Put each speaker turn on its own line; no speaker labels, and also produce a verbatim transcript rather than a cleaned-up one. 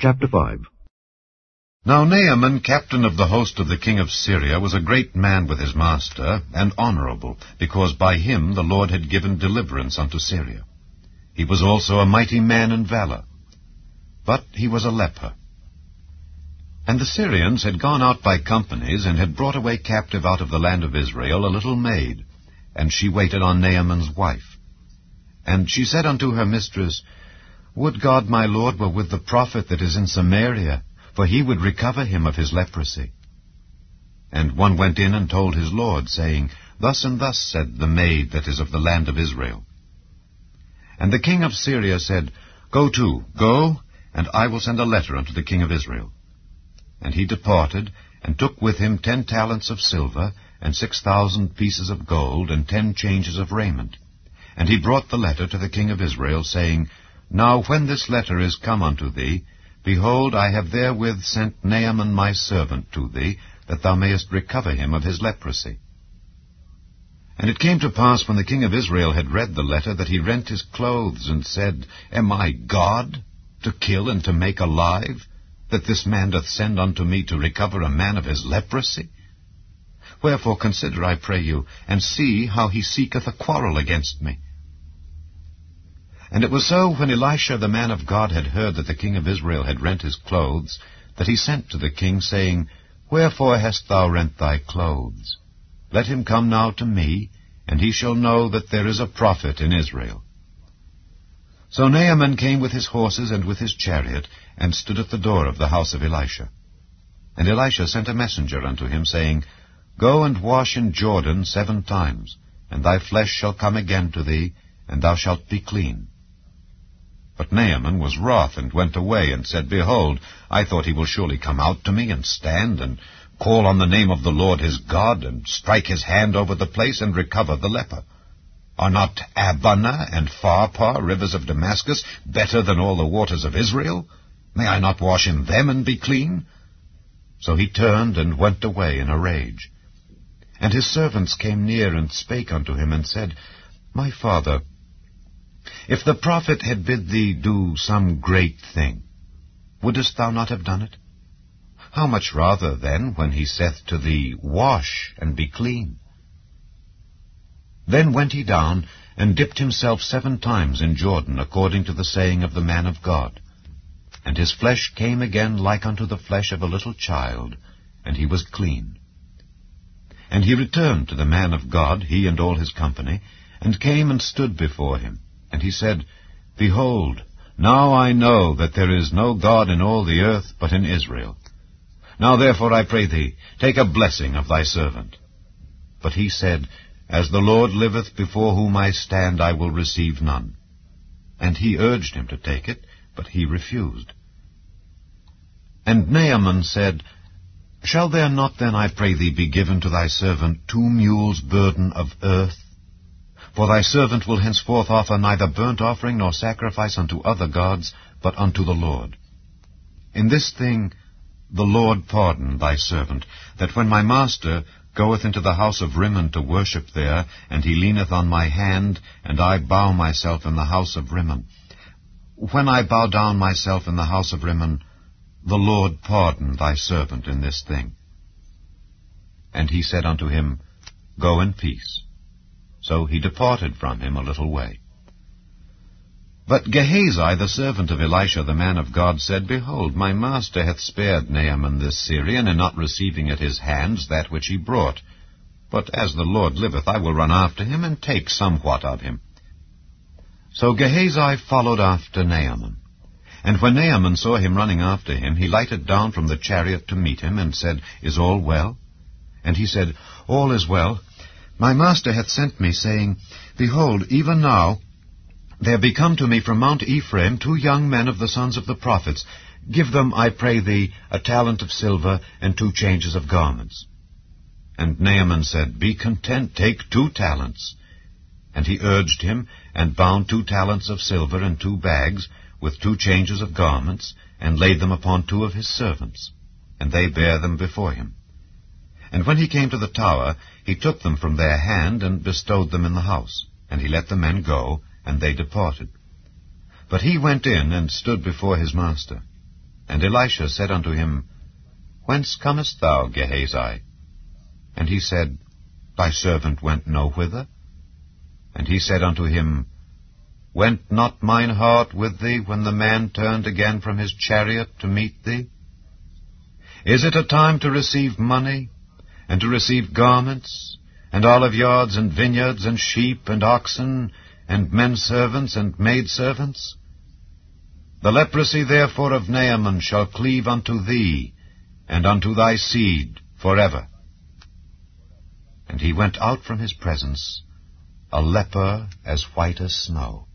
Chapter five.
Now Naaman, captain of the host of the king of Syria, was a great man with his master, and honorable, because by him the Lord had given deliverance unto Syria. He was also a mighty man in valor. But he was a leper. And the Syrians had gone out by companies, and had brought away captive out of the land of Israel a little maid, and she waited on Naaman's wife. And she said unto her mistress, Would God my Lord were with the prophet that is in Samaria, for he would recover him of his leprosy. And one went in and told his lord, saying, Thus and thus said the maid that is of the land of Israel. And the king of Syria said, Go to, go, and I will send a letter unto the king of Israel. And he departed, and took with him ten talents of silver, and six thousand pieces of gold, and ten changes of raiment. And he brought the letter to the king of Israel, saying, Now when this letter is come unto thee, behold, I have therewith sent Naaman my servant to thee, that thou mayest recover him of his leprosy. And it came to pass, when the king of Israel had read the letter, that he rent his clothes, and said, Am I God, to kill and to make alive, that this man doth send unto me to recover a man of his leprosy? Wherefore consider, I pray you, and see how he seeketh a quarrel against me. And it was so, when Elisha the man of God had heard that the king of Israel had rent his clothes, that he sent to the king, saying, Wherefore hast thou rent thy clothes? Let him come now to me, and he shall know that there is a prophet in Israel. So Naaman came with his horses and with his chariot, and stood at the door of the house of Elisha. And Elisha sent a messenger unto him, saying, Go and wash in Jordan seven times, and thy flesh shall come again to thee, and thou shalt be clean. But Naaman was wroth, and went away, and said, Behold, I thought he will surely come out to me, and stand, and call on the name of the Lord his God, and strike his hand over the place, and recover the leper. Are not Abana and Pharpar, rivers of Damascus, better than all the waters of Israel? May I not wash in them, and be clean? So he turned, and went away in a rage. And his servants came near, and spake unto him, and said, My father, if the prophet had bid thee do some great thing, wouldest thou not have done it? How much rather, then, when he saith to thee, Wash, and be clean? Then went he down, and dipped himself seven times in Jordan, according to the saying of the man of God. And his flesh came again like unto the flesh of a little child, and he was clean. And he returned to the man of God, he and all his company, and came and stood before him. And he said, Behold, now I know that there is no God in all the earth but in Israel. Now therefore I pray thee, take a blessing of thy servant. But he said, As the Lord liveth, before whom I stand, I will receive none. And he urged him to take it, but he refused. And Naaman said, Shall there not then, I pray thee, be given to thy servant two mules' burden of earth? For thy servant will henceforth offer neither burnt offering nor sacrifice unto other gods, but unto the Lord. In this thing the Lord pardon thy servant, that when my master goeth into the house of Rimmon to worship there, and he leaneth on my hand, and I bow myself in the house of Rimmon. When I bow down myself in the house of Rimmon, the Lord pardon thy servant in this thing. And he said unto him, Go in peace. So he departed from him a little way. But Gehazi, the servant of Elisha the man of God, said, Behold, my master hath spared Naaman this Syrian, in not receiving at his hands that which he brought. But as the Lord liveth, I will run after him, and take somewhat of him. So Gehazi followed after Naaman. And when Naaman saw him running after him, he lighted down from the chariot to meet him, and said, Is all well? And he said, All is well. My master hath sent me, saying, Behold, even now there be come to me from Mount Ephraim two young men of the sons of the prophets. Give them, I pray thee, a talent of silver, and two changes of garments. And Naaman said, Be content, take two talents. And he urged him, and bound two talents of silver in two bags, with two changes of garments, and laid them upon two of his servants. And they bare them before him. And when he came to the tower, he took them from their hand, and bestowed them in the house. And he let the men go, and they departed. But he went in, and stood before his master. And Elisha said unto him, Whence comest thou, Gehazi? And he said, Thy servant went no whither. And he said unto him, Went not mine heart with thee when the man turned again from his chariot to meet thee? Is it a time to receive money, and to receive garments, and olive yards, and vineyards, and sheep, and oxen, and men servants, and maid servants? The leprosy therefore of Naaman shall cleave unto thee, and unto thy seed forever. And he went out from his presence, a leper as white as snow.